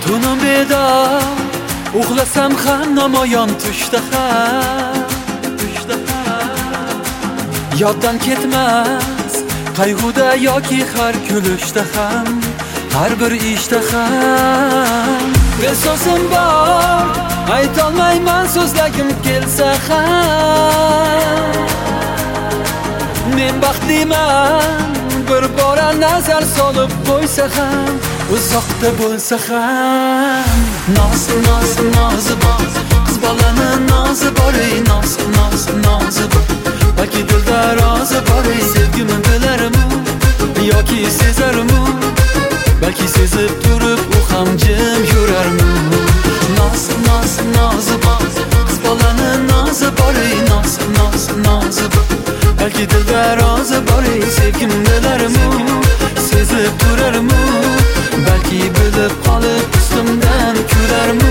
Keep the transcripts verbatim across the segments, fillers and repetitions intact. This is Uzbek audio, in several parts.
Tunum bedor uxlasam ham namoyon tushda ham yoddan ketmas qayg'uda yoki har kulishda ham har bir ishda ham esosim bor aytolmayman so'zlagim kelsa ham men baxtliman bir bora nazar solib qo'ysa ham uzoqda bo'lsa ham noz noz nozi bor qiz bolani nozi bor ey noz noz nozi bor balki dilda rozi bor ey sevgimni bilarmi yoki sezarmi balki sezib turib u ham jim yurarmi noz noz nozi bor qiz bolani nozi bor ey noz noz nozi bor balki dilda rozi bor ey sevgimni bilarmi sezib turarmi balki bilib qolib ustimdan kularmi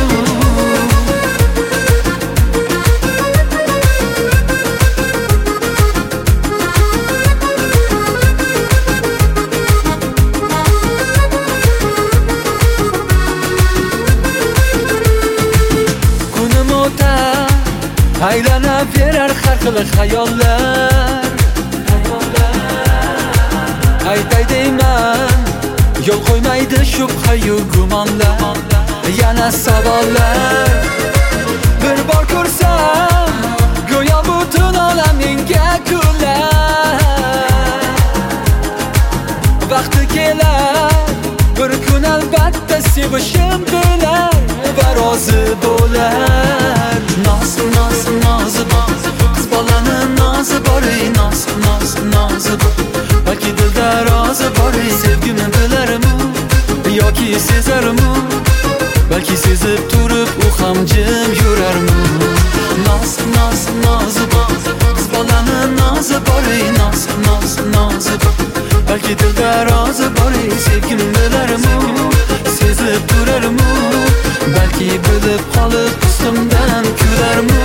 kunim o'tar aylanaverar har xil xayollar aytay deyman yo'l qo'ymaydi shubha-yu gumonlar yana savollar bir bor ko'rsam go'yo butun olam menga kular vaqti kelar bir kun albatta sevishim bilan va rozi bo'lar noz noz nozi bor qiz bolani nozi bor ey noz noz nozi bor balki dilda rozi bor ey sevgimni bilarmi yoki sezarmi balki sezib turib u ham jim yurarmi noz noz nozi bor qiz bolani nozi bor ey noz noz nozi bor balki dilda rozi bor ey sevgimni bilarmi sezib turarmi balki bilib qolib ustimdan kularmi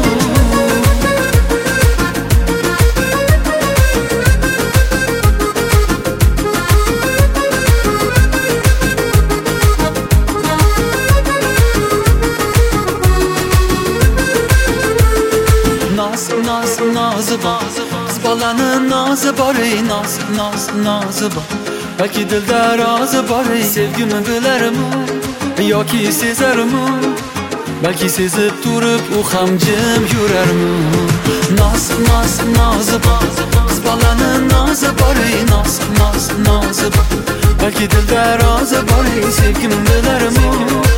noz noz nozi bor qiz bolani nozi bor ey noz noz nozi bor balki dilda rozi bor ey sevgimni bilarmi yoki sezarmi balki sezib turib u ham jim yurarmi noz noz nozi bor qiz bolani nozi bor ey noz noz nozi bor balki dilda rozi bor ey sevgimni bilarmi